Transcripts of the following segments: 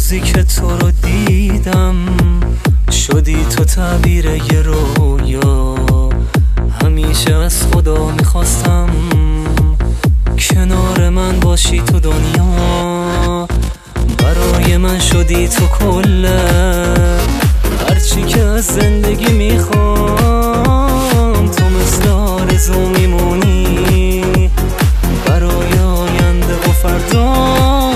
روزی که تو رو دیدم شدی تو تعبیر یه رویا. همیشه از خدا میخواستم کنار من باشی تو دنیا. برای من شدی تو کله هرچی که از زندگی میخوام. تو مثل آرزو میمونی برای آینده و فردا.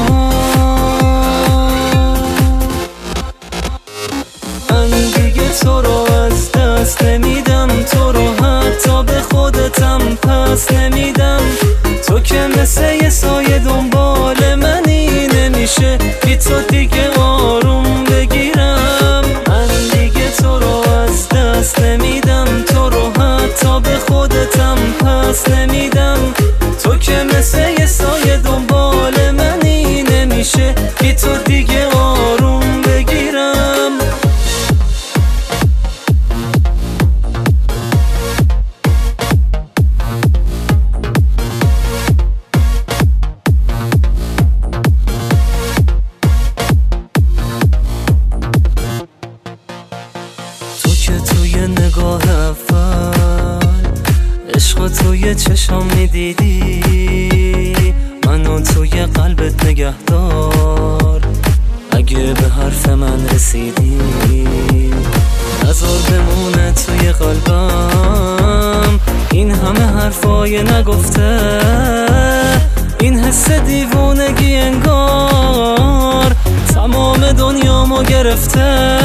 من دیگه تو رو از دست نمیدم، تو رو حتی به خودتم پس نمیدم. تو که مثل یه سایه دنبال منی، نمیشه بی تو دیگه آروم بگیرم. من دیگه تو رو از دست نمیدم، تو رو حتی به خودتم پس نمیدم. تو که مثل یه سایه دنبال منی، نمیشه بی تو دیگه آروم بگیرم. توی نگاه اول عشق توی چشم میدیدی، منو توی قلبت نگهدار. اگه به حرف من رسیدی نذار بمونه توی قلبم. این همه حرفای نگفته، این حس دیوونگی انگار تمام دنیامو گرفته.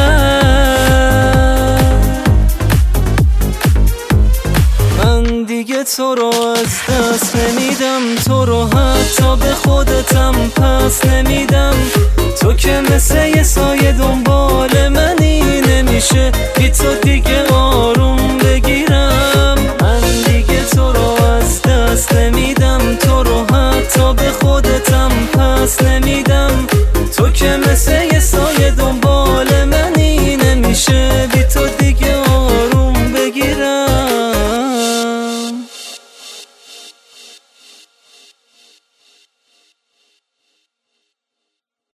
دیگه تو رو از دست نمیدم، تو رو حتی به خودتم پس نمیدم. تو که مثل یه سایه دنبال منی، نمیشه بی تو دیگه آروم بگیرم. من دیگه تو رو از دست نمیدم، تو رو حتی به خودتم پس نمیدم.